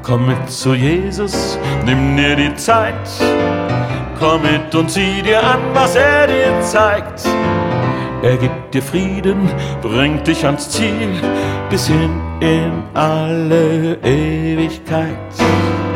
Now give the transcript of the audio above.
Komm mit zu Jesus, nimm dir die Zeit. Komm mit und zieh dir an, was er dir zeigt. Er gibt dir Frieden, bringt dich ans Ziel, bis hin in alle Ewigkeit.